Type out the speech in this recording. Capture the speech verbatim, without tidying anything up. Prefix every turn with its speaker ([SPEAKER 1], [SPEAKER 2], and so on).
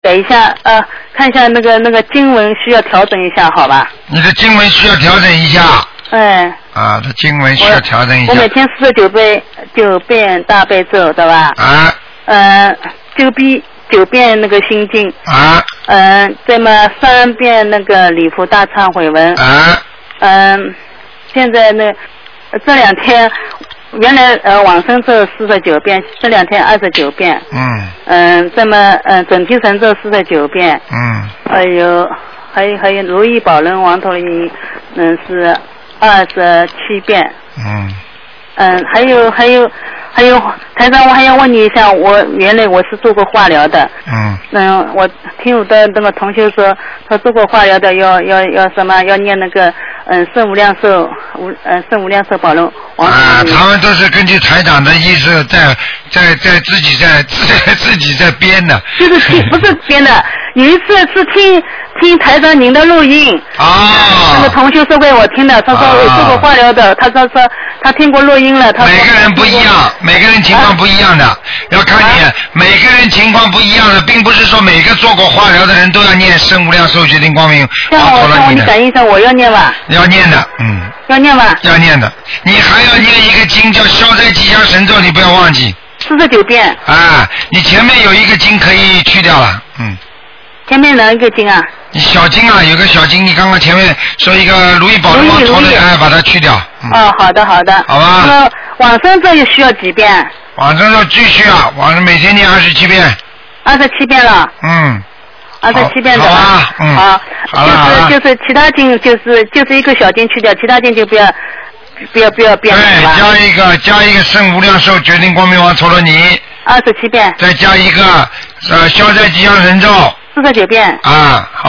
[SPEAKER 1] 改一下，呃，看一下那个那个经文需要调整一下，好吧？
[SPEAKER 2] 你的经文需要调整一下。
[SPEAKER 1] 嗯。
[SPEAKER 2] 啊，这经文需要调整一下。
[SPEAKER 1] 我每天四十九遍九遍大悲咒，对吧？
[SPEAKER 2] 啊。
[SPEAKER 1] 嗯，九遍九遍那个心经。
[SPEAKER 2] 啊。
[SPEAKER 1] 嗯，再么三遍那个礼佛大忏悔文。
[SPEAKER 2] 啊。
[SPEAKER 1] 嗯，现在呢，这两天原来呃往生咒四十九遍，这两天二十九遍。
[SPEAKER 2] 嗯。
[SPEAKER 1] 嗯，这么嗯准提神咒四十九遍。
[SPEAKER 2] 嗯。
[SPEAKER 1] 还有还有还有如意宝轮王陀罗尼，嗯是二十七遍。
[SPEAKER 2] 嗯。
[SPEAKER 1] 嗯，还有还有还有，台长，我还要问你一下，我原来我是做过化疗的。
[SPEAKER 2] 嗯。
[SPEAKER 1] 嗯，我听我的那个同学说，他做过化疗的要要要什么？要念那个嗯圣无量寿无嗯圣无量寿宝轮王陀罗尼。
[SPEAKER 2] 啊，他们都是根据台长的意思在在在自己在自自己在编的。
[SPEAKER 1] 就是听不是编的，有一次是听听台长您的录音。
[SPEAKER 2] 啊。
[SPEAKER 1] 那个同学说给我听的，他说我做过化疗的，他说说他听过录音了，他说。
[SPEAKER 2] 每个人不一样，每个人情况不一样的，啊、要看你、啊、每个人情况不一样的，并不是说每个做过化疗的人都要念圣无量寿决定光明
[SPEAKER 1] 像我像我你感应上我要念吧？
[SPEAKER 2] 要念的，嗯。
[SPEAKER 1] 要念吧？
[SPEAKER 2] 要念的，你还要念一个经叫消灾吉祥神咒，你不要忘记。
[SPEAKER 1] 四十九遍。
[SPEAKER 2] 啊，你前面有一个经可以去掉了，嗯。
[SPEAKER 1] 前面哪一个经啊？
[SPEAKER 2] 小经啊，有个小经，你刚刚前面说一个如意宝轮王陀罗尼，哎，把它去掉。嗯、
[SPEAKER 1] 哦，好的好的。
[SPEAKER 2] 好吧。
[SPEAKER 1] 那往生咒又需要几遍？
[SPEAKER 2] 往生咒继续啊，往生每天念二十七遍。
[SPEAKER 1] 二十七遍了。
[SPEAKER 2] 嗯。
[SPEAKER 1] 二十七遍的。
[SPEAKER 2] 好啊，嗯。
[SPEAKER 1] 好。
[SPEAKER 2] 好了好了。
[SPEAKER 1] 就是就是其他经就是就是一个小经去掉，其他经就不要不要不要变了。
[SPEAKER 2] 对，加一个加一个圣无量寿决定光明王陀罗尼。
[SPEAKER 1] 二十七遍。
[SPEAKER 2] 再加一个呃消灾吉祥神咒。
[SPEAKER 1] 四十九遍。
[SPEAKER 2] 啊。好。